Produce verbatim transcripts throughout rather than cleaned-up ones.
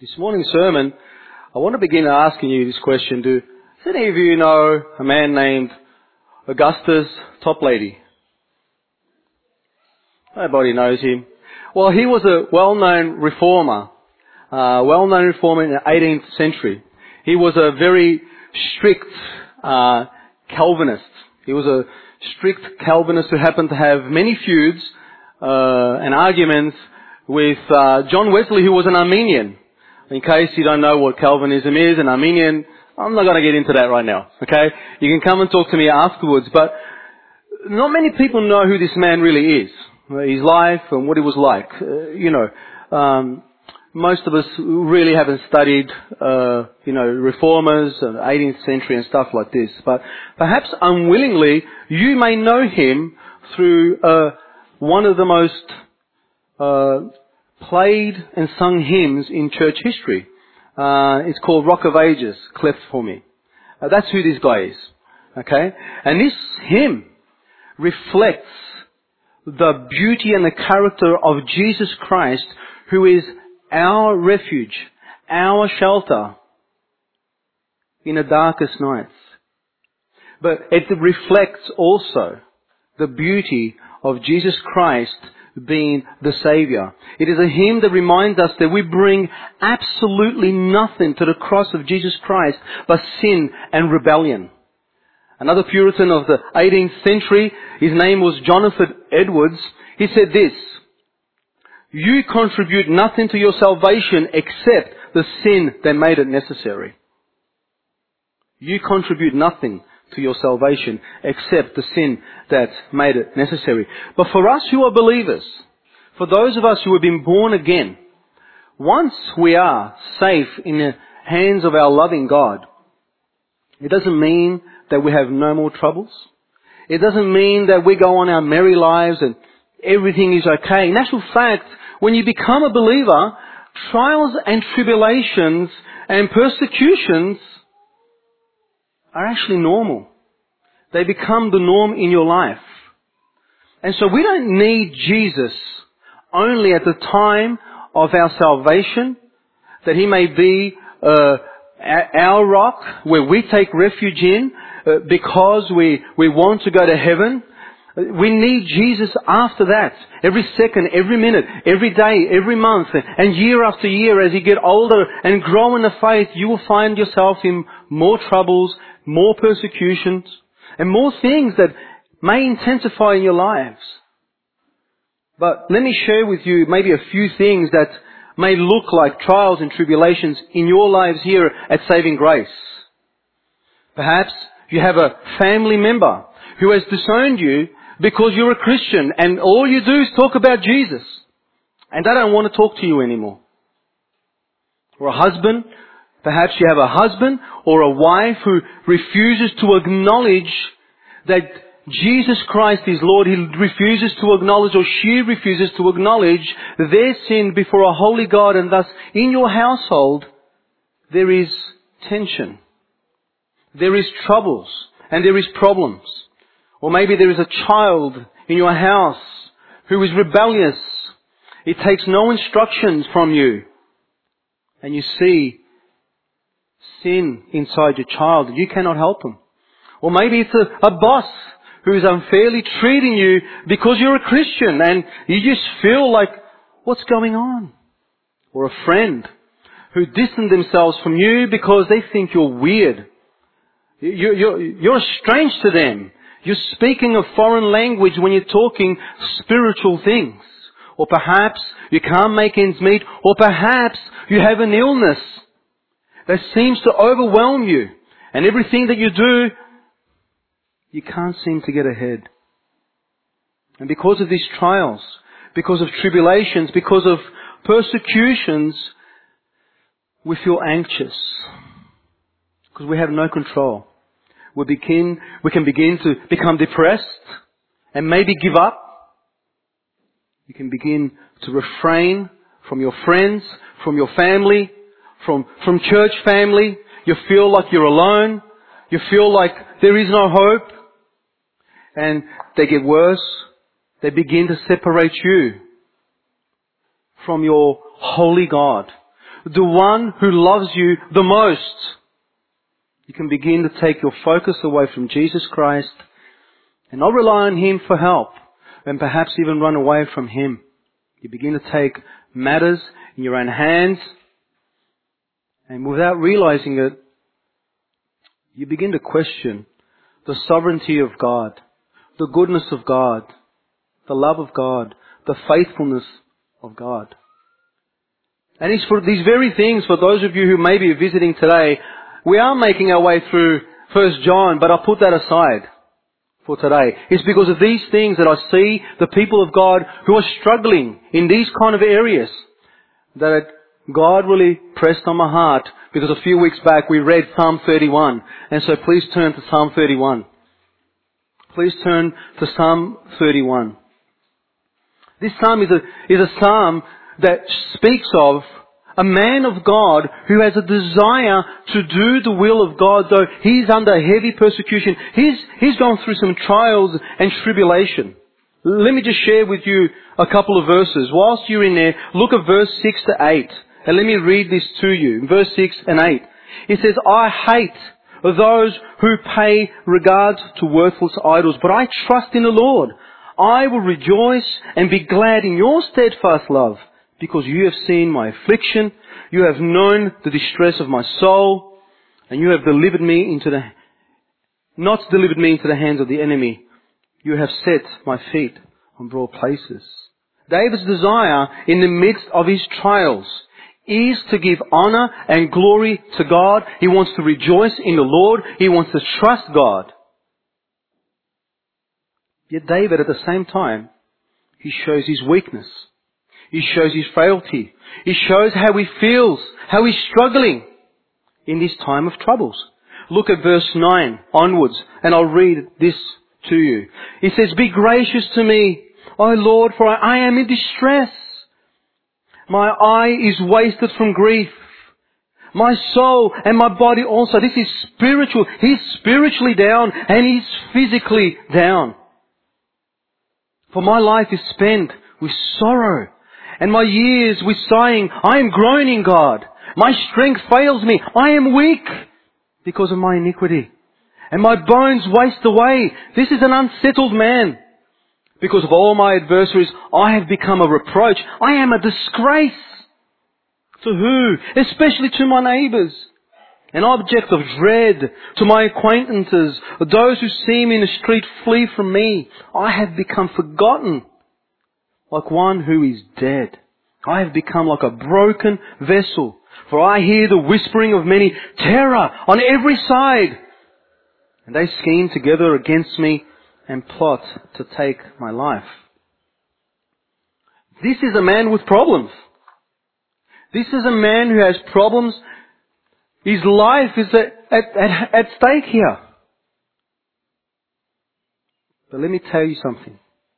This morning's sermon, I want to begin asking you this question. Do does any of you know a man named Augustus Toplady? Nobody knows him. Well, he was a well-known reformer, uh, well-known reformer in the eighteenth century. He was a very strict uh, Calvinist. He was a strict Calvinist who happened to have many feuds uh, and arguments with uh, John Wesley, who was an Arminian. In case you don't know what Calvinism is, an Arminian, I'm not going to get into that right now, okay? You can come and talk to me afterwards, but not many people know who this man really is, his life and what he was like. Uh, you know, um, most of us really haven't studied, uh, you know, reformers and eighteenth century and stuff like this, but perhaps unwillingly, you may know him through uh, one of the most uh, played and sung hymns in church history. Uh, it's called Rock of Ages, Cleft for Me. Uh, that's who this guy is. Okay? And this hymn reflects the beauty and the character of Jesus Christ, who is our refuge, our shelter in the darkest nights. But it reflects also the beauty of Jesus Christ being the Saviour. It is a hymn that reminds us that we bring absolutely nothing to the cross of Jesus Christ but sin and rebellion. Another Puritan of the eighteenth century, his name was Jonathan Edwards, he said this: "You contribute nothing to your salvation except the sin that made it necessary." You contribute nothing to your salvation except the sin that made it necessary. But for us who are believers, for those of us who have been born again, once we are safe in the hands of our loving God, it doesn't mean that we have no more troubles. It doesn't mean that we go on our merry lives and everything is okay. In actual fact, when you become a believer, trials and tribulations and persecutions are actually normal. They become the norm in your life. And so we don't need Jesus only at the time of our salvation, that He may be uh, our rock where we take refuge in uh, because we, we want to go to heaven. We need Jesus after that. Every second, every minute, every day, every month, and year after year, as you get older and grow in the faith, you will find yourself in more troubles, more persecutions, and more things that may intensify in your lives. But let me share with you maybe a few things that may look like trials and tribulations in your lives here at Saving Grace. Perhaps you have a family member who has disowned you because you're a Christian and all you do is talk about Jesus, and they don't want to talk to you anymore. Or a husband, perhaps you have a husband or a wife who refuses to acknowledge that Jesus Christ is Lord. He refuses to acknowledge, or she refuses to acknowledge their sin before a holy God, and thus in your household there is tension. There is troubles and there is problems. Or maybe there is a child in your house who is rebellious. He takes no instructions from you. And you see sin inside your child and you cannot help him. Or maybe it's a, a boss who is unfairly treating you because you're a Christian and you just feel like, what's going on? Or a friend who distance themselves from you because they think you're weird. You, you're, you're strange to them. You're speaking a foreign language when you're talking spiritual things. Or perhaps you can't make ends meet. Or perhaps you have an illness that seems to overwhelm you. And everything that you do, you can't seem to get ahead. And because of these trials, because of tribulations, because of persecutions, we feel anxious. Because we have no control. We begin, we can begin to become depressed and maybe give up. You can begin to refrain from your friends, from your family, from, from church family. You feel like you're alone. You feel like there is no hope. And they get worse. They begin to separate you from your holy God, the one who loves you the most, you can begin to take your focus away from Jesus Christ and not rely on Him for help, and perhaps even run away from Him. You begin to take matters in your own hands, and without realizing it, you begin to question the sovereignty of God, the goodness of God, the love of God, the faithfulness of God. And it's for these very things, for those of you who may be visiting today, we are making our way through First John, but I'll put that aside for today. It's because of these things that I see the people of God who are struggling in these kind of areas that God really pressed on my heart, because a few weeks back we read Psalm thirty-one. And so please turn to Psalm thirty-one. Please turn to Psalm thirty-one. This psalm is a, is a psalm that speaks of a man of God who has a desire to do the will of God, though he's under heavy persecution. He's, he's gone through some trials and tribulation. Let me just share with you a couple of verses. Whilst you're in there, look at verse six to eight. And let me read this to you. Verse six and eight. It says, I hate those who pay regard to worthless idols, but I trust in the Lord. I will rejoice and be glad in your steadfast love, because you have seen my affliction, you have known the distress of my soul, and you have delivered me into the, not delivered me into the hands of the enemy. You have set my feet on broad places. David's desire in the midst of his trials is to give honor and glory to God. He wants to rejoice in the Lord. He wants to trust God. Yet David, at the same time, he shows his weakness. He shows his frailty. He shows how he feels, how he's struggling in this time of troubles. Look at verse nine onwards, and I'll read this to you. He says, be gracious to me, O Lord, for I am in distress. My eye is wasted from grief. My soul and my body also. This is spiritual. He's spiritually down and he's physically down. For my life is spent with sorrow, and my years with sighing. I am groaning, God. My strength fails me. I am weak because of my iniquity, and my bones waste away. This is an unsettled man. Because of all my adversaries, I have become a reproach. I am a disgrace. To who? Especially to my neighbours. An object of dread to my acquaintances. Those who see me in the street flee from me. I have become forgotten, like one who is dead. I have become like a broken vessel. For I hear the whispering of many, terror on every side. And they scheme together against me and plot to take my life. This is a man with problems. This is a man who has problems. His life is at, at, at, at stake here. But let me tell you something.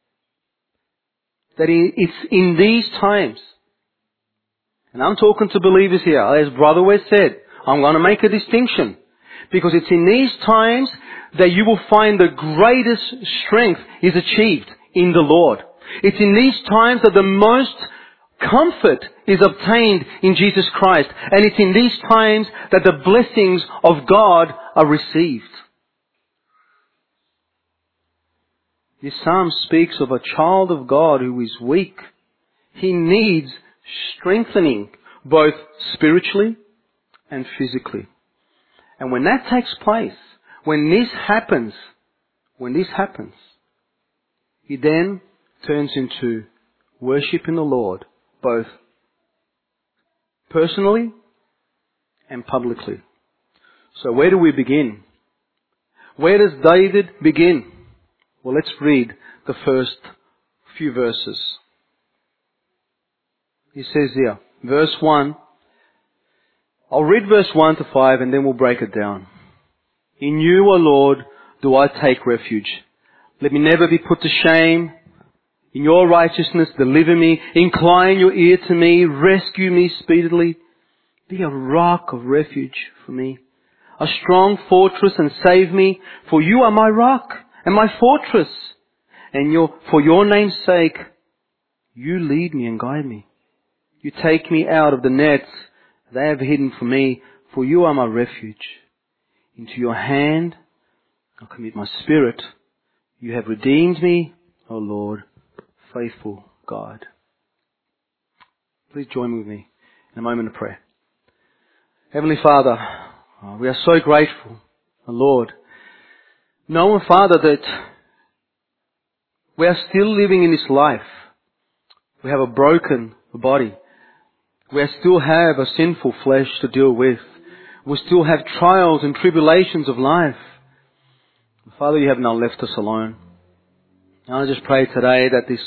That it's in these times, and I'm talking to believers here, as Brother West said, I'm going to make a distinction. Because it's in these times that you will find the greatest strength is achieved in the Lord. It's in these times that the most comfort is obtained in Jesus Christ. And it's in these times that the blessings of God are received. This psalm speaks of a child of God who is weak. He needs strengthening, both spiritually and physically. And when that takes place, when this happens, when this happens, he then turns into worshiping the Lord, both personally and publicly. So where do we begin? Where does David begin? Well, let's read the first few verses. He says here, verse one, I'll read verse one to five and then we'll break it down. In you, O Lord, do I take refuge. Let me never be put to shame. In your righteousness, deliver me. Incline your ear to me. Rescue me speedily. Be a rock of refuge for me, a strong fortress, and save me. For you are my rock and my fortress. And your, for your name's sake, you lead me and guide me. You take me out of the nets they have hidden from me, for you are my refuge. Into your hand I commit my spirit. You have redeemed me, O Lord, faithful God. Please join with me in a moment of prayer. Heavenly Father, we are so grateful, Lord, knowing, Father, that we are still living in this life. We have a broken body. We still have a sinful flesh to deal with. We still have trials and tribulations of life. Father, you have not left us alone. And I just pray today that this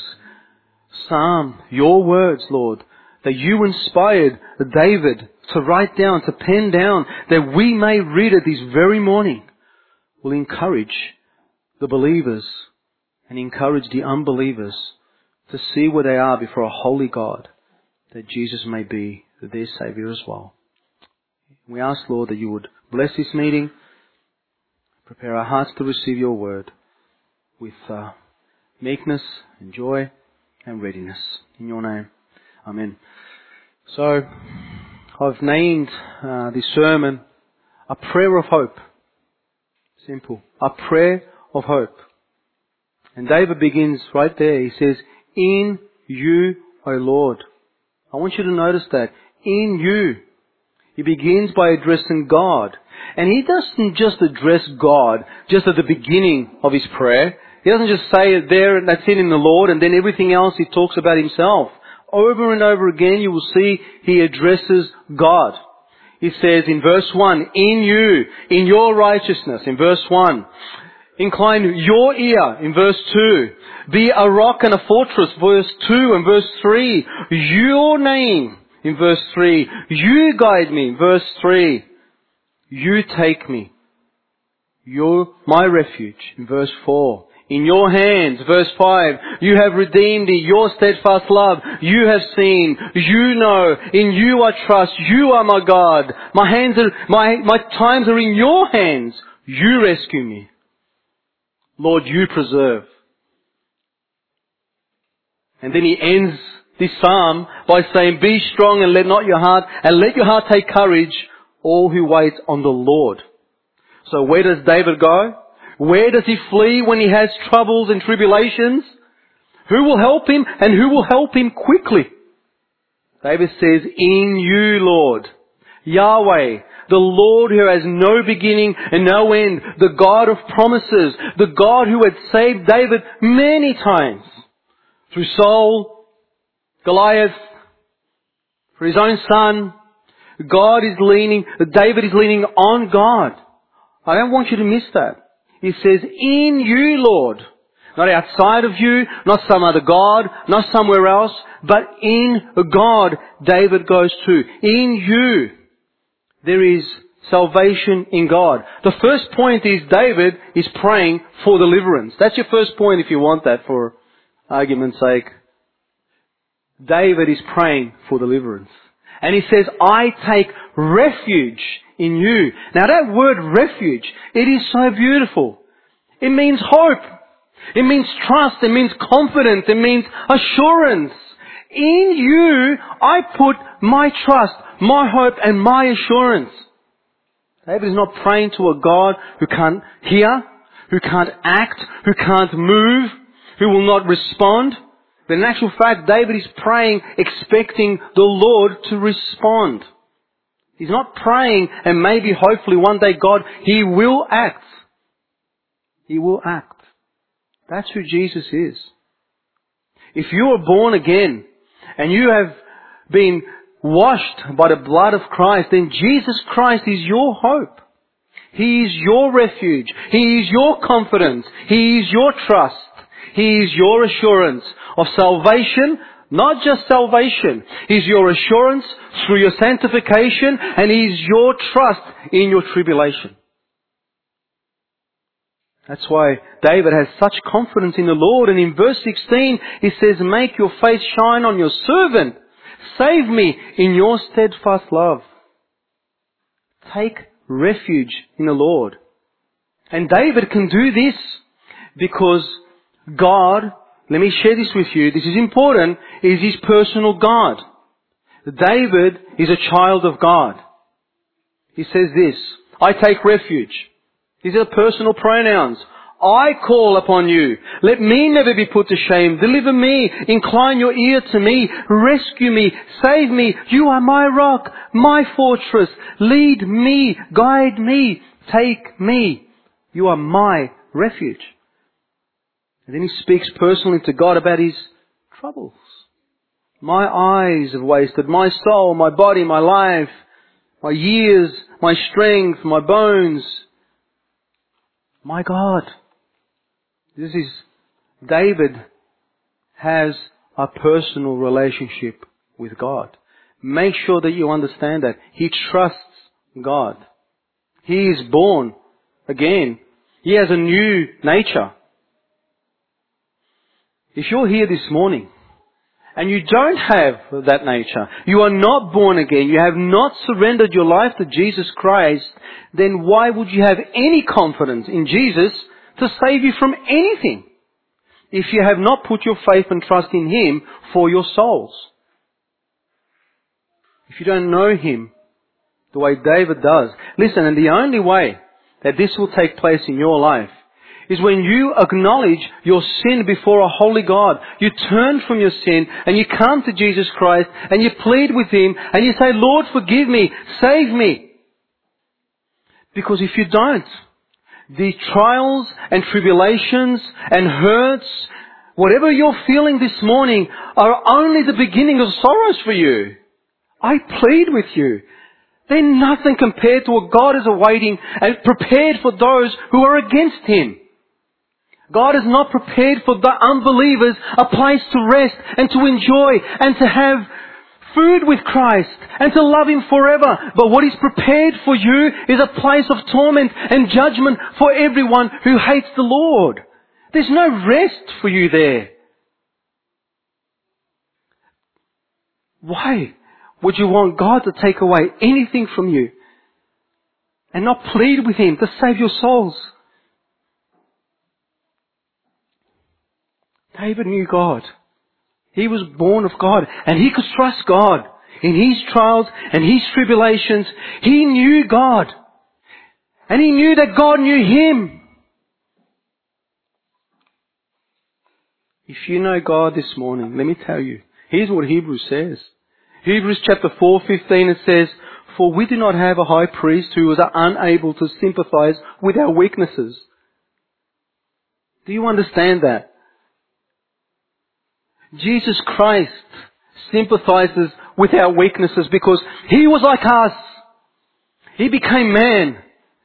psalm, your words, Lord, that you inspired David to write down, to pen down, that we may read it this very morning, will encourage the believers and encourage the unbelievers to see where they are before a holy God, that Jesus may be their Saviour as well. We ask, Lord, that you would bless this meeting, prepare our hearts to receive your word with uh, meekness and joy and readiness. In your name, amen. So, I've named uh, this sermon A Prayer of Hope. Simple. A prayer of hope. And David begins right there. He says, in you, O Lord. I want you to notice that. In you. He begins by addressing God. And he doesn't just address God just at the beginning of his prayer. He doesn't just say it there and that's it in the Lord, and then everything else he talks about himself. Over and over again you will see he addresses God. He says in verse one, in you, in your righteousness, in verse one. Incline your ear, in verse two. Be a rock and a fortress, verse two and verse three. Your name, in verse three. You guide me, verse three. You take me. You're my refuge, in verse four. In your hands, verse five, you have redeemed me, your steadfast love, you have seen, you know, in you I trust, you are my God. My hands are, my, my times are in your hands. You rescue me. Lord, you preserve. And then he ends this psalm by saying, be strong and let not your heart, and let your heart take courage, all who wait on the Lord. So where does David go? Where does he flee when he has troubles and tribulations? Who will help him, and who will help him quickly? David says, in you, Lord. Yahweh, the Lord who has no beginning and no end, the God of promises, the God who had saved David many times. Through Saul, Goliath, for his own son, God is leaning, David is leaning on God. I don't want you to miss that. He says, in you, Lord. Not outside of you, not some other God, not somewhere else, but in God, David goes to. In you, there is salvation in God. The first point is David is praying for deliverance. That's your first point if you want that for argument's sake. David is praying for deliverance. And he says, I take refuge in you. Now that word refuge, it is so beautiful. It means hope. It means trust. It means confidence. It means assurance. In you, I put my trust, my hope and my assurance. David is not praying to a God who can't hear, who can't act, who can't move, who will not respond. But in actual fact, David is praying expecting the Lord to respond. He's not praying and maybe hopefully one day God, He will act. He will act. That's who Jesus is. If you are born again and you have been washed by the blood of Christ, then Jesus Christ is your hope. He is your refuge. He is your confidence. He is your trust. He is your assurance of salvation, not just salvation. He is your assurance through your sanctification, and He is your trust in your tribulation. That's why David has such confidence in the Lord. And in verse sixteen, he says, make your face shine on your servant. Save me in your steadfast love. Take refuge in the Lord. And David can do this because God, let me share this with you, this is important, is His personal God. David is a child of God. He says this, I take refuge. These are personal pronouns. I call upon you. Let me never be put to shame. Deliver me. Incline your ear to me. Rescue me. Save me. You are my rock, my fortress. Lead me. Guide me. Take me. You are my refuge. And then he speaks personally to God about his troubles. My eyes have wasted. My soul, my body, my life, my years, my strength, my bones. My God. This is, David has a personal relationship with God. Make sure that you understand that. He trusts God. He is born again. He has a new nature. If you're here this morning and you don't have that nature, you are not born again, you have not surrendered your life to Jesus Christ, then why would you have any confidence in Jesus to save you from anything if you have not put your faith and trust in Him for your souls? If you don't know Him the way David does, listen, and the only way that this will take place in your life is when you acknowledge your sin before a holy God. You turn from your sin and you come to Jesus Christ and you plead with Him and you say, Lord, forgive me, save me. Because if you don't, the trials and tribulations and hurts, whatever you're feeling this morning, are only the beginning of sorrows for you. I plead with you. They're nothing compared to what God is awaiting and prepared for those who are against Him. God has not prepared for the unbelievers a place to rest and to enjoy and to have food with Christ and to love Him forever. But what He's prepared for you is a place of torment and judgment for everyone who hates the Lord. There's no rest for you there. Why would you want God to take away anything from you and not plead with Him to save your souls? David knew God. He was born of God and he could trust God in his trials and his tribulations. He knew God and he knew that God knew him. If you know God this morning, let me tell you, here's what Hebrews says. Hebrews chapter four fifteen, it says, for we do not have a high priest who is unable to sympathize with our weaknesses. Do you understand that? Jesus Christ sympathizes with our weaknesses because He was like us. He became man.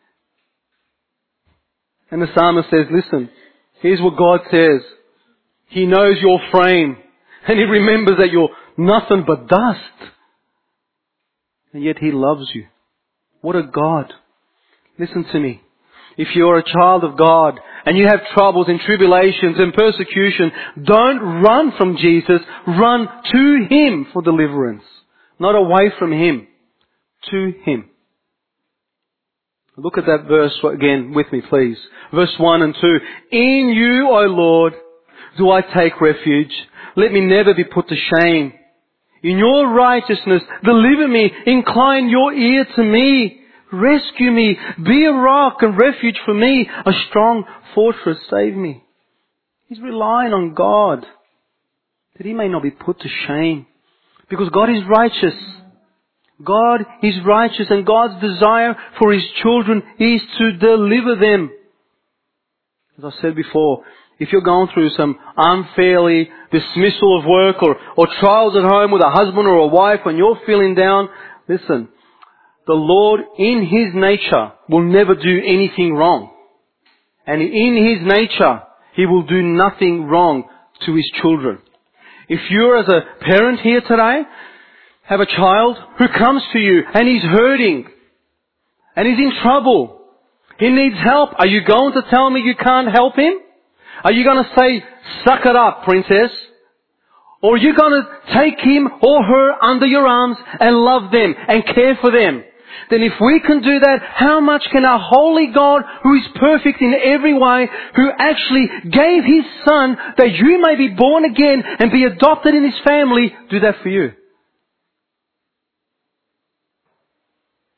And the psalmist says, listen, here's what God says. He knows your frame and He remembers that you're nothing but dust. And yet He loves you. What a God. Listen to me. If you're a child of God and you have troubles and tribulations and persecution, don't run from Jesus. Run to Him for deliverance. Not away from Him. To Him. Look at that verse again with me, please. Verse one and two. In You, O Lord, do I take refuge. Let me never be put to shame. In Your righteousness, deliver me. Incline Your ear to me. Rescue me. Be a rock and refuge for me. A strong fortress. Save me. He's relying on God that he may not be put to shame. Because God is righteous. God is righteous and God's desire for His children is to deliver them. As I said before, if you're going through some unfairly dismissal of work or, or trials at home with a husband or a wife and you're feeling down, listen, the Lord in His nature will never do anything wrong. And in His nature, He will do nothing wrong to His children. If you're as a parent here today, have a child who comes to you and he's hurting and he's in trouble, he needs help, are you going to tell me you can't help him? Are you going to say, suck it up, princess? Or are you going to take him or her under your arms and love them and care for them? Then if we can do that, how much can our holy God, who is perfect in every way, who actually gave His Son that you may be born again and be adopted in His family, do that for you?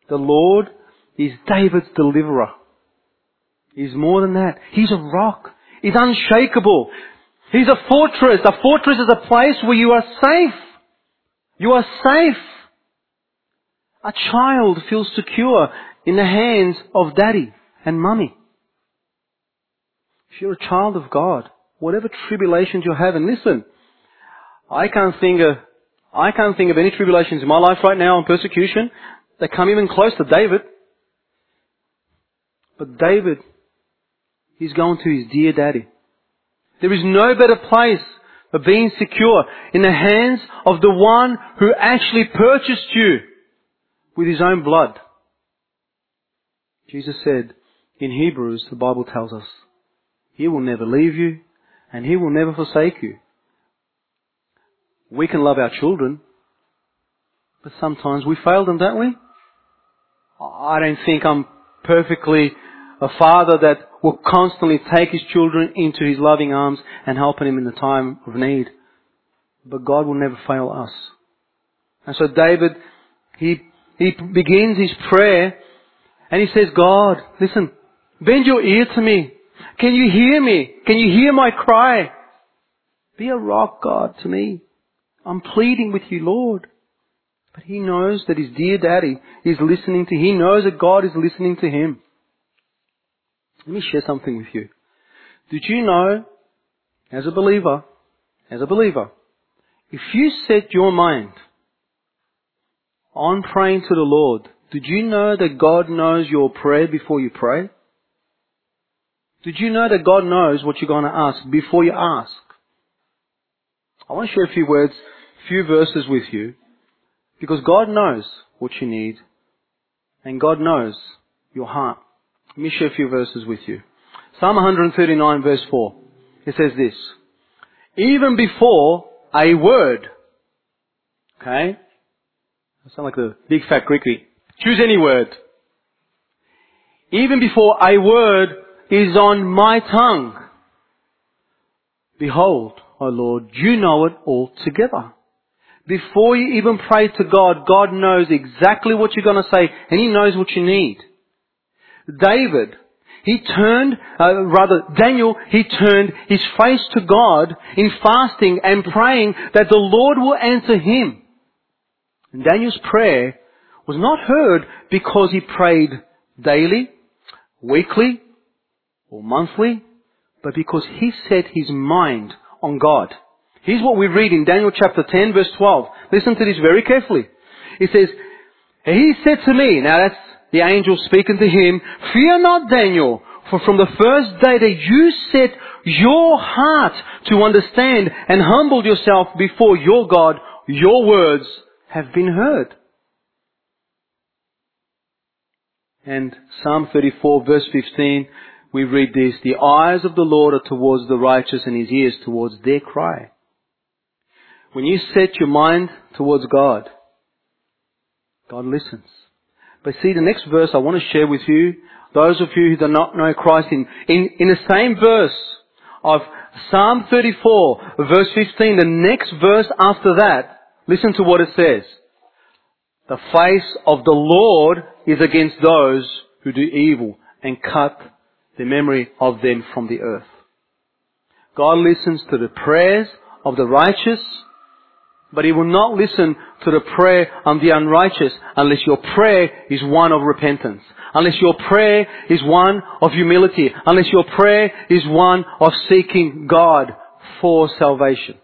The Lord is David's deliverer. He's more than that. He's a rock. He's unshakable. He's a fortress. A fortress is a place where you are safe. You are safe. A child feels secure in the hands of daddy and mummy. If you're a child of God, whatever tribulations you have, and listen, I can't think of, I can't think of any tribulations in my life right now and persecution that come even close to David. But David, he's going to his dear daddy. There is no better place for being secure in the hands of the one who actually purchased you with his own blood. Jesus said in Hebrews, the Bible tells us, He will never leave you and He will never forsake you. We can love our children, but sometimes we fail them, don't we? I don't think I'm perfectly a father that will constantly take his children into His loving arms and helping him in the time of need. But God will never fail us. And so David, he, he begins his prayer and he says, God, listen, bend your ear to me. Can you hear me? Can you hear my cry? Be a rock, God, to me. I'm pleading with you, Lord. But he knows that his dear daddy is listening to him. He knows that God is listening to him. Let me share something with you. Did you know, as a believer, as a believer, if you set your mind on praying to the Lord, did you know that God knows your prayer before you pray? Did you know that God knows what you're going to ask before you ask? I want to share a few words, a few verses with you, because God knows what you need, and God knows your heart. Let me share a few verses with you. Psalm one thirty-nine verse four. It says this, even before a word, okay? I sound like the big fat Greeky. Choose any word. Even before a word is on my tongue, behold, O Lord, you know it altogether. Before you even pray to God, God knows exactly what you're going to say, and He knows what you need. David, he turned, uh, rather Daniel, he turned his face to God in fasting and praying that the Lord will answer him. And Daniel's prayer was not heard because he prayed daily, weekly, or monthly, but because he set his mind on God. Here's what we read in Daniel chapter ten verse twelve. Listen to this very carefully. It says, He said to me, now that's the angel speaking to him, fear not, Daniel, for from the first day that you set your heart to understand and humbled yourself before your God, your words have been heard. And Psalm thirty-four verse fifteen, we read this, the eyes of the Lord are towards the righteous and His ears towards their cry. When you set your mind towards God, God listens. But see, the next verse I want to share with you, those of you who do not know Christ, in, in, in the same verse of Psalm thirty-four, verse fifteen, the next verse after that, listen to what it says. The face of the Lord is against those who do evil and cut the memory of them from the earth. God listens to the prayers of the righteous, but He will not listen to the prayer of the unrighteous unless your prayer is one of repentance. Unless your prayer is one of humility. Unless your prayer is one of seeking God for salvation.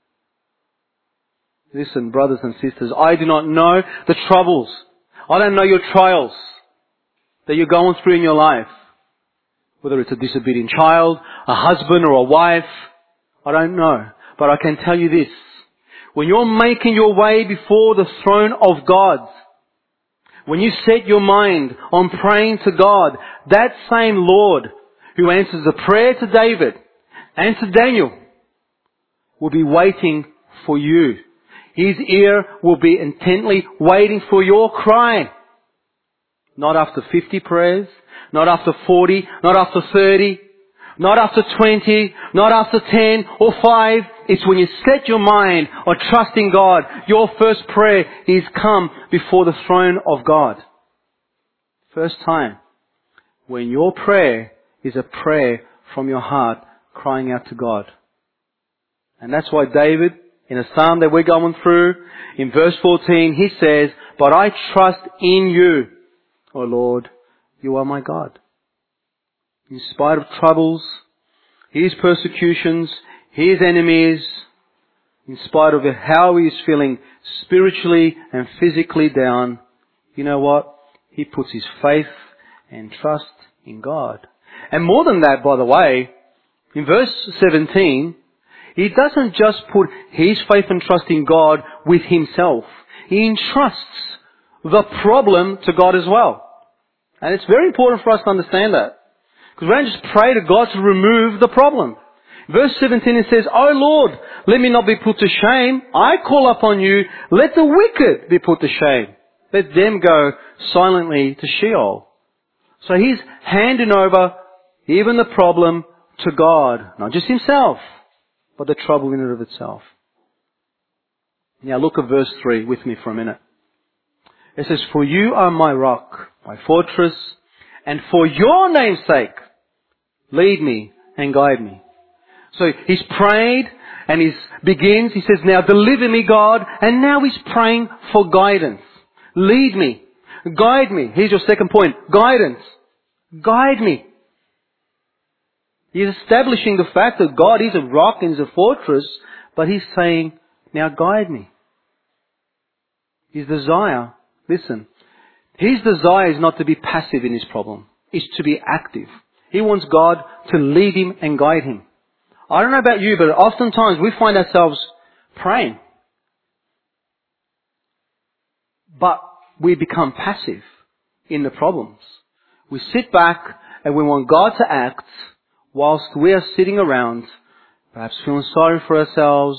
Listen, brothers and sisters, I do not know the troubles. I don't know your trials that you're going through in your life. Whether it's a disobedient child, a husband or a wife, I don't know. But I can tell you this. When you're making your way before the throne of God, when you set your mind on praying to God, that same Lord who answers the prayer to David and to Daniel will be waiting for you. His ear will be intently waiting for your cry. Not after fifty prayers, not after forty, not after thirty, not after twenty, not after ten or five. It's when you set your mind on trusting God, your first prayer is come before the throne of God. First time when your prayer is a prayer from your heart crying out to God. And that's why David, in a psalm that we're going through, in verse fourteen, he says, "But I trust in you, O Lord, you are my God." In spite of troubles, his persecutions, his enemies, in spite of how he is feeling spiritually and physically down, you know what? He puts his faith and trust in God. And more than that, by the way, in verse seventeen, he doesn't just put his faith and trust in God with himself. He entrusts the problem to God as well. And it's very important for us to understand that. Because we don't just pray to God to remove the problem. Verse seventeen, it says, "O Lord, let me not be put to shame. I call upon you. Let the wicked be put to shame. Let them go silently to Sheol." So he's handing over even the problem to God. Not just himself, but the trouble in and of itself. Now look at verse three with me for a minute. It says, "For you are my rock, my fortress, and for your name's sake, lead me and guide me." So he's prayed and he begins, he says, "Now deliver me, God," and now he's praying for guidance. Lead me. Guide me. Here's your second point. Guidance. Guide me. He's establishing the fact that God is a rock and is a fortress, but he's saying, now guide me. His desire, listen, his desire is not to be passive in his problem. It's to be active. He wants God to lead him and guide him. I don't know about you, but oftentimes we find ourselves praying, but we become passive in the problems. We sit back and we want God to act whilst we are sitting around, perhaps feeling sorry for ourselves,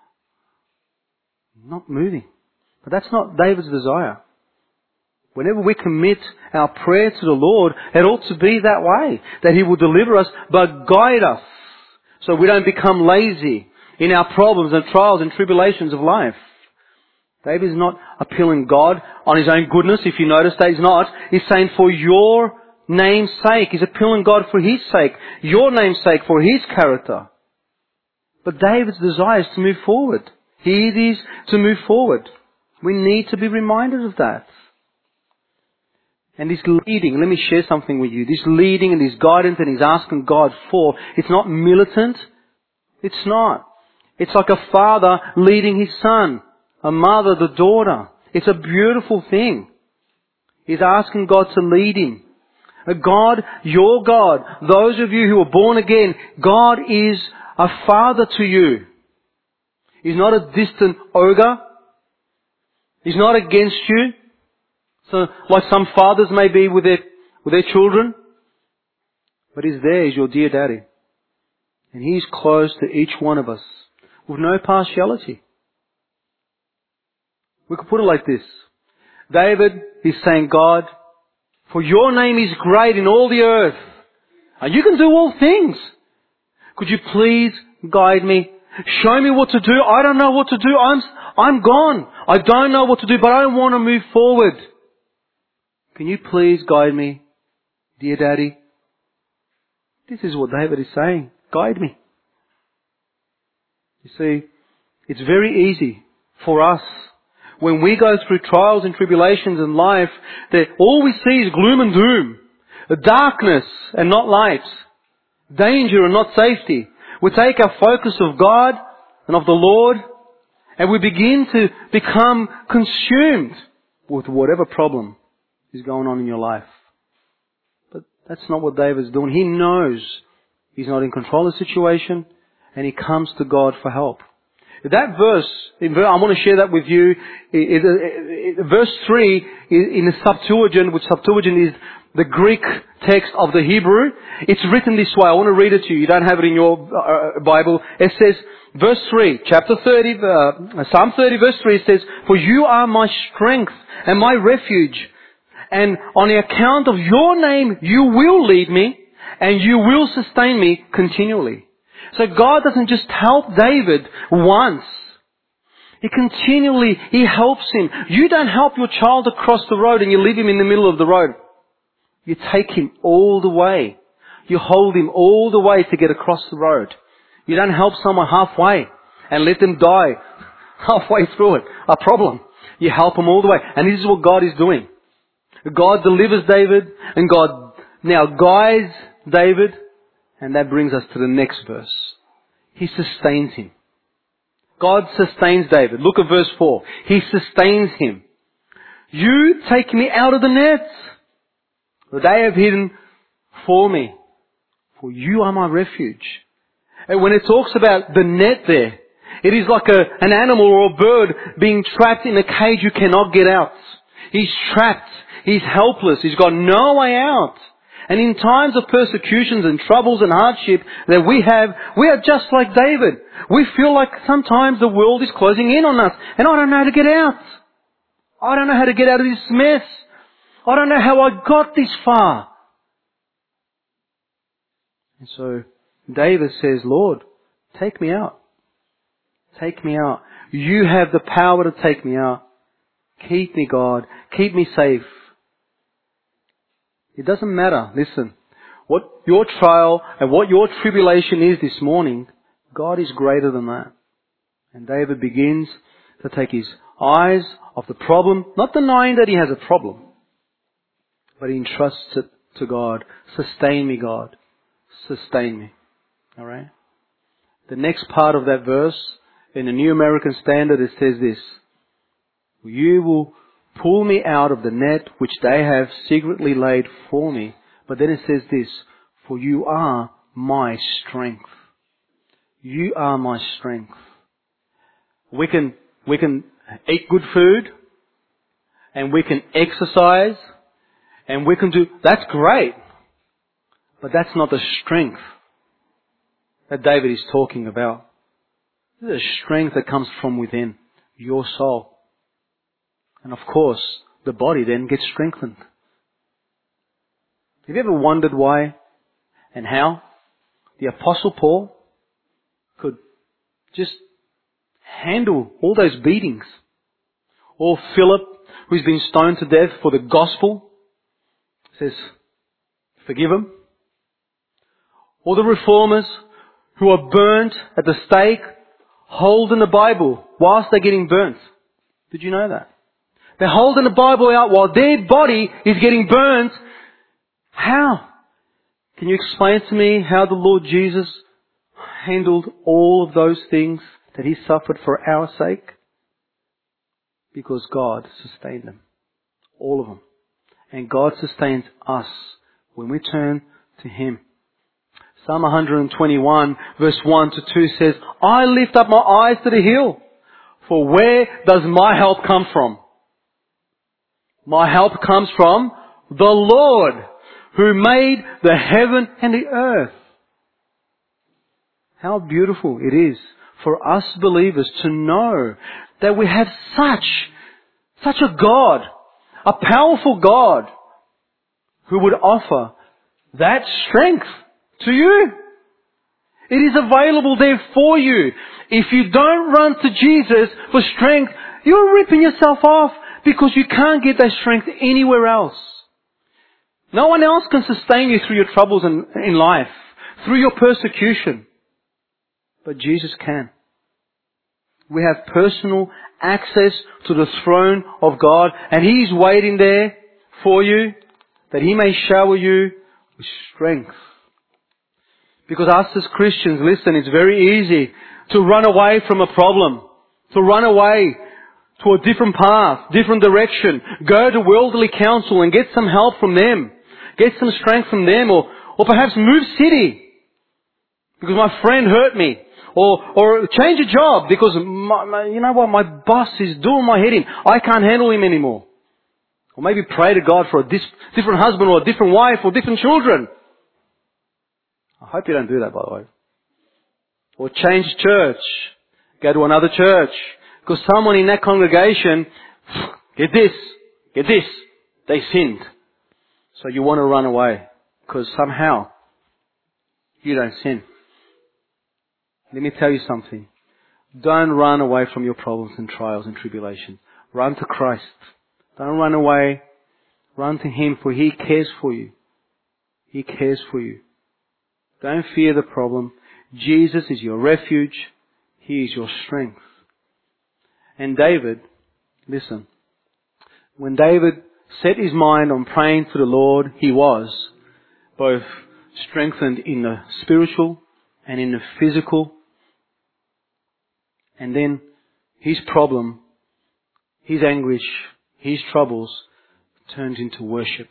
not moving. But that's not David's desire. Whenever we commit our prayer to the Lord, it ought to be that way, that He will deliver us, but guide us, so we don't become lazy in our problems and trials and tribulations of life. David is not appealing God on his own goodness. If you notice that he's not. He's saying for your name's sake. He's appealing God for His sake. Your name's sake, for His character. But David's desire is to move forward. He is to move forward. We need to be reminded of that. And this leading, let me share something with you. This leading and this guidance that he's asking God for, it's not militant. It's not. It's like a father leading his son. A mother, the daughter. It's a beautiful thing. He's asking God to lead him. God, your God, those of you who are born again, God is a father to you. He's not a distant ogre. He's not against you. So, like some fathers may be with their, with their children. But He's there, He's your dear daddy. And He's close to each one of us with no partiality. We could put it like this. David is saying, God, for your name is great in all the earth, and you can do all things. Could you please guide me? Show me what to do. I don't know what to do. I'm, I'm gone. I don't know what to do, but I want to move forward. Can you please guide me, dear Daddy? This is what David is saying. Guide me. You see, it's very easy for us when we go through trials and tribulations in life that all we see is gloom and doom, darkness and not light, danger and not safety. We take our focus of God and of the Lord and we begin to become consumed with whatever problem is going on in your life. But that's not what David's doing. He knows he's not in control of the situation and he comes to God for help. That verse, I want to share that with you. Verse three in the Septuagint, which Septuagint is the Greek text of the Hebrew. It's written this way. I want to read it to you. You don't have it in your Bible. It says, verse three, chapter thirty, uh, Psalm thirty, verse three, it says, "For you are my strength and my refuge. And on the account of your name, you will lead me and you will sustain me continually." So God doesn't just help David once. He continually, He helps him. You don't help your child across the road and you leave him in the middle of the road. You take him all the way. You hold him all the way to get across the road. You don't help someone halfway and let them die halfway through it. A problem. You help them all the way. And this is what God is doing. God delivers David, and God now guides David, and that brings us to the next verse. He sustains him. God sustains David. Look at verse four. He sustains him. You take me out of the nets that they have hidden for me, for you are my refuge. And when it talks about the net there, it is like a, an animal or a bird being trapped in a cage you cannot get out. He's trapped. He's helpless. He's got no way out. And in times of persecutions and troubles and hardship that we have, we are just like David. We feel like sometimes the world is closing in on us. And I don't know how to get out. I don't know how to get out of this mess. I don't know how I got this far. And so David says, Lord, take me out. Take me out. You have the power to take me out. Keep me, God. Keep me safe. It doesn't matter, listen, what your trial and what your tribulation is this morning, God is greater than that. And David begins to take his eyes off the problem, not denying that he has a problem, but he entrusts it to God. Sustain me, God. Sustain me. Alright? The next part of that verse, in the New American Standard, it says this: you will pull me out of the net which they have secretly laid for me. But then it says this: for you are my strength. You are my strength. We can, we can eat good food, and we can exercise, and we can do, that's great. But that's not the strength that David is talking about. This is a strength that comes from within your soul. And of course, the body then gets strengthened. Have you ever wondered why and how the Apostle Paul could just handle all those beatings? Or Philip, who's been stoned to death for the gospel, says, forgive him. Or the reformers who are burnt at the stake, holding the Bible whilst they're getting burnt. Did you know that? They're holding the Bible out while their body is getting burnt. How? Can you explain to me how the Lord Jesus handled all of those things that He suffered for our sake? Because God sustained them. All of them. And God sustains us when we turn to Him. Psalm one twenty-one verse one to two says, I lift up my eyes to the hill, for where does my help come from? My help comes from the Lord, who made the heaven and the earth. How beautiful it is for us believers to know that we have such, such a God, a powerful God, who would offer that strength to you. It is available there for you. If you don't run to Jesus for strength, you're ripping yourself off because you can't get that strength anywhere else. No one else can sustain you through your troubles in, in life, through your persecution. But Jesus can. We have personal access to the throne of God, and He's waiting there for you, that He may shower you with strength. Because us as Christians, listen, it's very easy to run away from a problem, to run away to a different path, different direction, go to worldly counsel and get some help from them, get some strength from them, or, or perhaps move city because my friend hurt me, or, or change a job because my, my, you know what, my boss is doing my head in. I can't handle him anymore. Or maybe pray to God for a dis- different husband or a different wife or different children. I hope you don't do that, by the way. Or change church. Go to another church. Because someone in that congregation, get this, get this, they sinned. So you want to run away. Because somehow you don't sin. Let me tell you something. Don't run away from your problems and trials and tribulation. Run to Christ. Don't run away Run to Him, for He cares for you. He cares for you. Don't fear the problem. Jesus is your refuge. He is your strength. And David, listen, when David set his mind on praying to the Lord, he was both strengthened in the spiritual and in the physical. And then his problem, his anguish, his troubles turned into worship.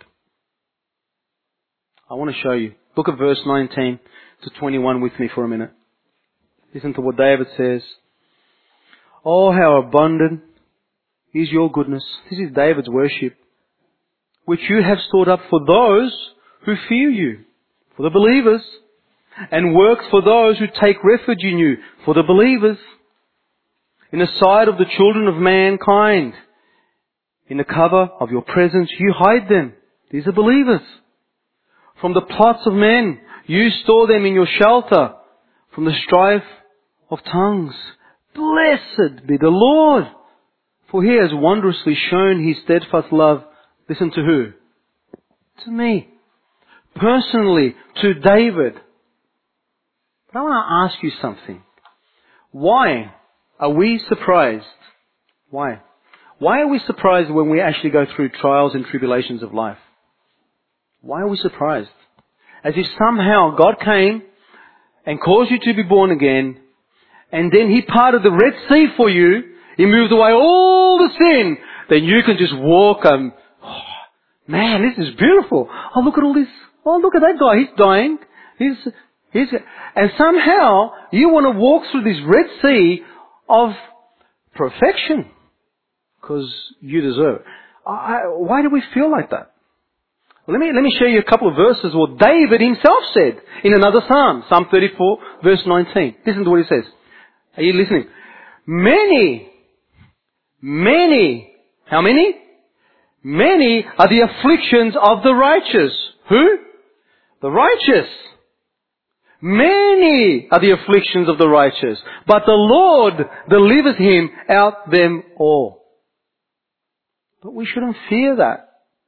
I want to show you. Look at verse nineteen to twenty-one with me for a minute. Listen to what David says. Oh, how abundant is your goodness. This is David's worship, which you have stored up for those who fear you, for the believers, and works for those who take refuge in you, for the believers. In the sight of the children of mankind, in the cover of your presence, you hide them. These are believers. From the plots of men, you store them in your shelter. From the strife of tongues, blessed be the Lord. For He has wondrously shown His steadfast love. Listen to who? To me. Personally, to David. But I want to ask you something. Why are we surprised? Why? Why are we surprised when we actually go through trials and tribulations of life? Why are we surprised? As if somehow God came and caused you to be born again, and then He parted the Red Sea for you. He moved away all the sin. Then you can just walk and, oh, man, this is beautiful. Oh, look at all this. Oh, look at that guy. He's dying. He's, he's, and somehow you want to walk through this Red Sea of perfection because you deserve it. I, why do we feel like that? Let me, let me show you a couple of verses what David himself said in another Psalm. Psalm thirty-four, verse nineteen. Listen to what he says. Are you listening? Many, many, how many? Many are the afflictions of the righteous. Who? The righteous. Many are the afflictions of the righteous, but the Lord delivers him out them all. But we shouldn't fear that.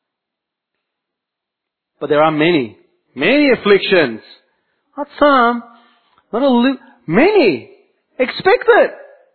But there are many, many afflictions. Not some, not a li- many. Expect it.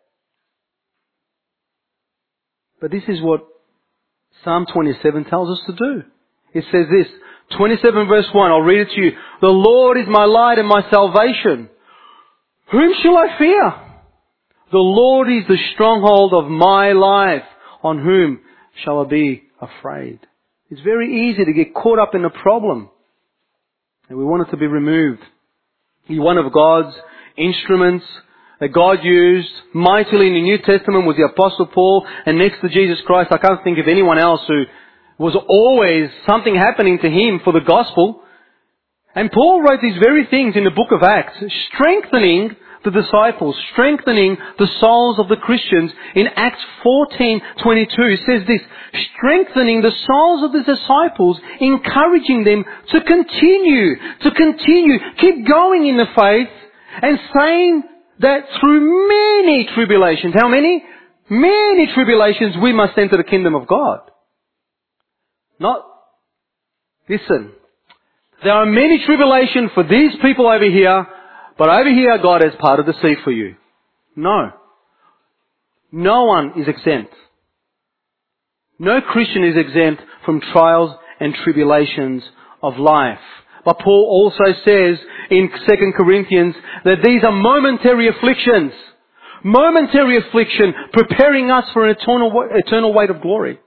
But this is what Psalm twenty-seven tells us to do. It says this, twenty-seven verse one, I'll read it to you. The Lord is my light and my salvation. Whom shall I fear? The Lord is the stronghold of my life. On whom shall I be afraid? It's very easy to get caught up in a problem. And we want it to be removed. He's one of God's instruments that God used mightily in the New Testament was the Apostle Paul. And next to Jesus Christ, I can't think of anyone else who was always something happening to him for the gospel. And Paul wrote these very things in the book of Acts, strengthening the disciples, strengthening the souls of the Christians. In Acts fourteen twenty-two, it says this, strengthening the souls of the disciples, encouraging them to continue, to continue, keep going in the faith, and saying that through many tribulations, how many? Many tribulations we must enter the kingdom of God. Not, listen, there are many tribulations for these people over here, but over here God has parted the sea for you. No. No one is exempt. No Christian is exempt from trials and tribulations of life. But Paul also says in Second Corinthians that these are momentary afflictions. Momentary affliction preparing us for an eternal, eternal weight of glory.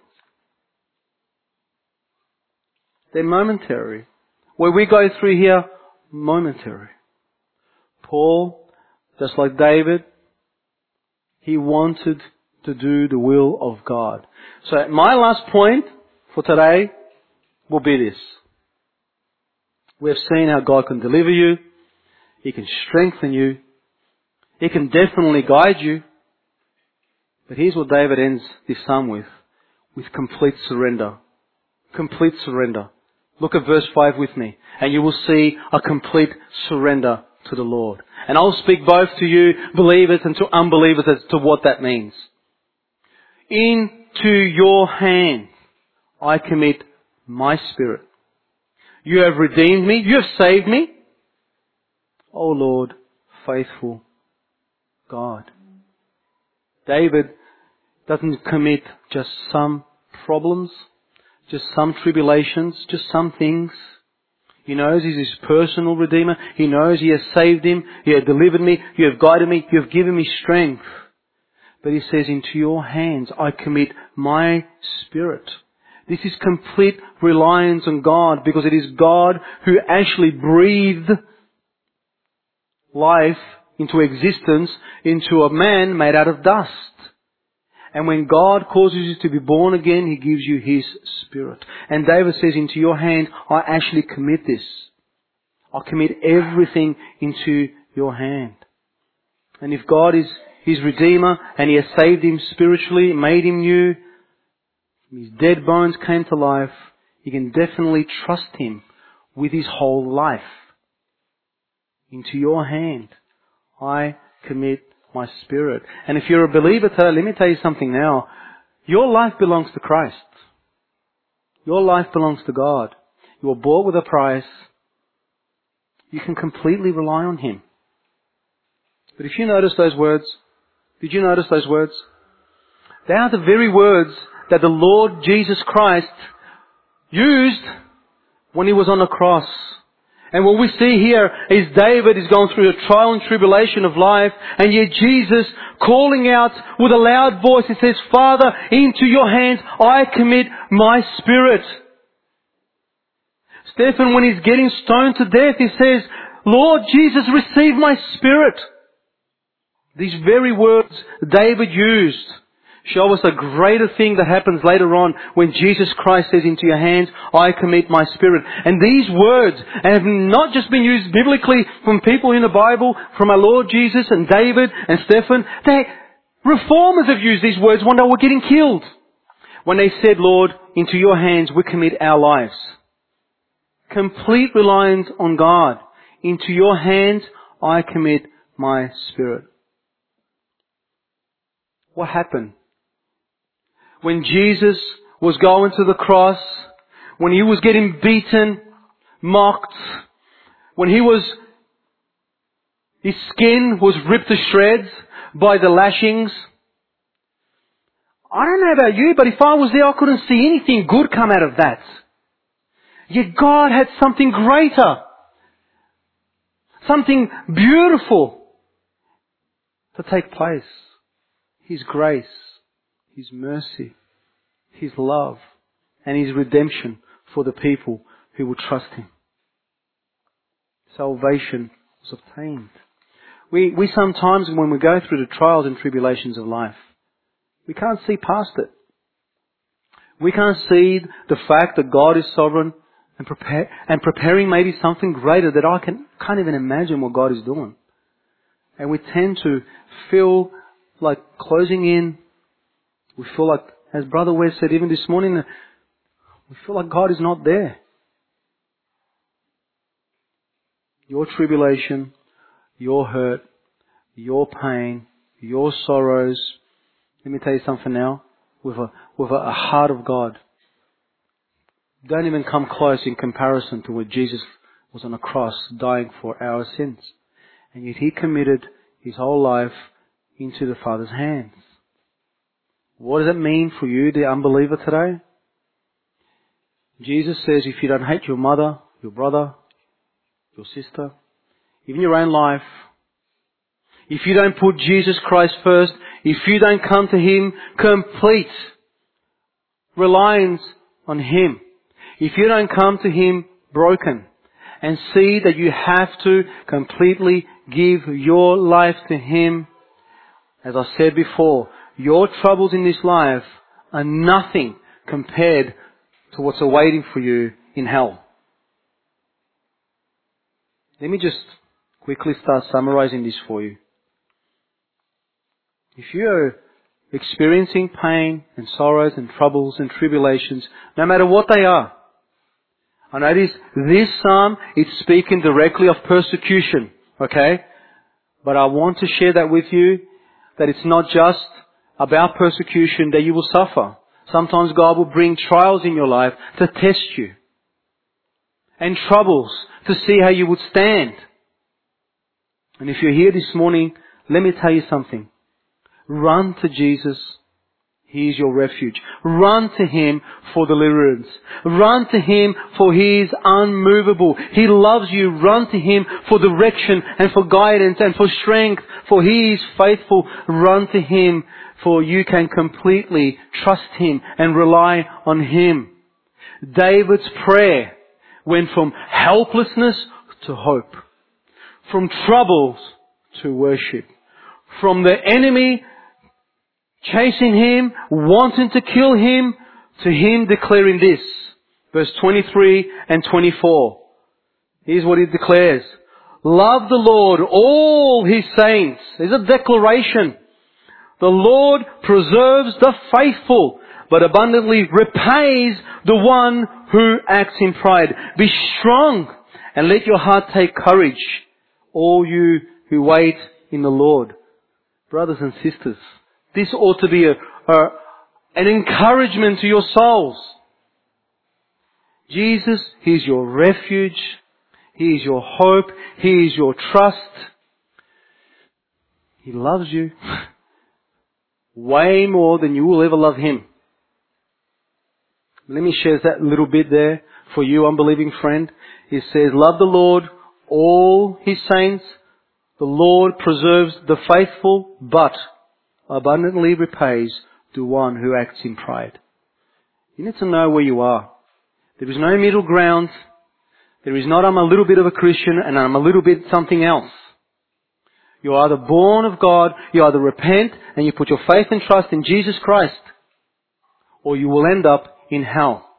They're momentary. Where we go through here, momentary. Paul, just like David, he wanted to do the will of God. So my last point for today will be this. We have seen how God can deliver you. He can strengthen you. He can definitely guide you. But here's what David ends this psalm with. With complete surrender. Complete surrender. Look at verse five with me. And you will see a complete surrender to the Lord. And I'll speak both to you, believers, and to unbelievers as to what that means. Into your hand I commit my spirit. You have redeemed me. You have saved me. O Lord, faithful God. David doesn't commit just some problems, just some tribulations, just some things. He knows He's His personal Redeemer. He knows He has saved him. He has delivered me. You have guided me. You have given me strength. But he says, into your hands I commit my spirit. This is complete reliance on God, because it is God who actually breathed life into existence into a man made out of dust. And when God causes you to be born again, He gives you His Spirit. And David says, into your hand I actually commit this. I commit everything into your hand. And if God is His Redeemer and He has saved him spiritually, made him new, his dead bones came to life, he can definitely trust Him with his whole life. Into your hand I commit my spirit. And if you're a believer today, let me tell you something now. Your life belongs to Christ. Your life belongs to God. You were bought with a price. You can completely rely on Him. But if you notice those words, did you notice those words? They are the very words that the Lord Jesus Christ used when He was on the cross. And what we see here is David is going through a trial and tribulation of life, and yet Jesus calling out with a loud voice, He says, Father, into your hands I commit my spirit. Stephen, when he's getting stoned to death, he says, Lord Jesus, receive my spirit. These very words David used show us a greater thing that happens later on when Jesus Christ says, into your hands I commit my spirit. And these words have not just been used biblically from people in the Bible, from our Lord Jesus and David and Stephen. They, reformers have used these words when they were getting killed. When they said, Lord, into your hands we commit our lives. Complete reliance on God. Into your hands I commit my spirit. What happened? When Jesus was going to the cross, when He was getting beaten, mocked, when He was, His skin was ripped to shreds by the lashings. I don't know about you, but if I was there, I couldn't see anything good come out of that. Yet God had something greater, something beautiful to take place. His grace, His mercy, His love, and His redemption for the people who would trust Him. Salvation was obtained. We, we sometimes, when we go through the trials and tribulations of life, we can't see past it. We can't see the fact that God is sovereign and prepare, and preparing maybe something greater that I can, can't even imagine what God is doing. And we tend to feel like closing in. We feel like, as Brother Wes said even this morning, we feel like God is not there. Your tribulation, your hurt, your pain, your sorrows. Let me tell you something now. With a, with a, a heart of God, don't even come close in comparison to what Jesus was on a cross dying for our sins. And yet He committed His whole life into the Father's hands. What does it mean for you, the unbeliever today? Jesus says, if you don't hate your mother, your brother, your sister, even your own life, if you don't put Jesus Christ first, if you don't come to Him complete reliance on Him, if you don't come to Him broken and see that you have to completely give your life to Him, as I said before, your troubles in this life are nothing compared to what's awaiting for you in hell. Let me just quickly start summarizing this for you. If you're experiencing pain and sorrows and troubles and tribulations, no matter what they are, I know this, this psalm is speaking directly of persecution, okay? But I want to share that with you, that it's not just about persecution that you will suffer. Sometimes God will bring trials in your life to test you. And troubles to see how you would stand. And if you're here this morning, let me tell you something. Run to Jesus. He is your refuge. Run to Him for deliverance. Run to Him for He is unmovable. He loves you. Run to Him for direction and for guidance and for strength, for He is faithful. Run to Him for you can completely trust Him and rely on Him. David's prayer went from helplessness to hope, from troubles to worship, from the enemy chasing him, wanting to kill him, to him declaring this. Verse twenty-three and twenty-four. Here's what he declares. Love the Lord, all His saints. There's a declaration. The Lord preserves the faithful, but abundantly repays the one who acts in pride. Be strong and let your heart take courage, all you who wait in the Lord. Brothers and sisters, this ought to be a, a, an encouragement to your souls. Jesus, He is your refuge. He is your hope. He is your trust. He loves you way more than you will ever love Him. Let me share that little bit there for you, unbelieving friend. It says, love the Lord, all His saints. The Lord preserves the faithful, but abundantly repays the one who acts in pride. You need to know where you are. There is no middle ground. There is not I'm a little bit of a Christian and I'm a little bit something else. You are either born of God, you either repent and you put your faith and trust in Jesus Christ, or you will end up in hell.